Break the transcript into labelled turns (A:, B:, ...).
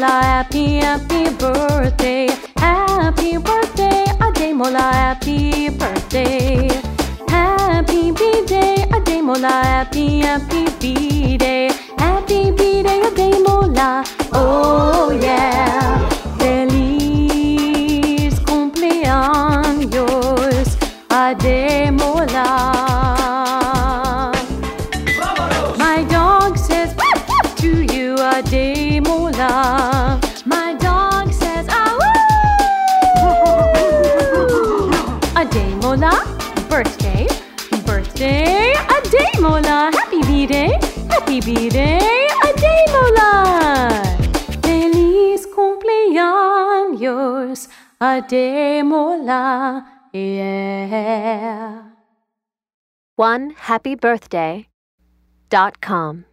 A: Ademola, happy birthday. Happy birthday, Ademola, happy birthday. Happy B-Day, Ademola, happy B-Day. Happy B-Day, Ademola, oh yeah. Feliz cumpleaños, Ademola. My dog says to you, Ademola. My dog says, Ademola, birthday, Ademola, happy B-Day, Ademola. Feliz cumpleaños, Ademola, yeah.
B: OneHappyBirthday.com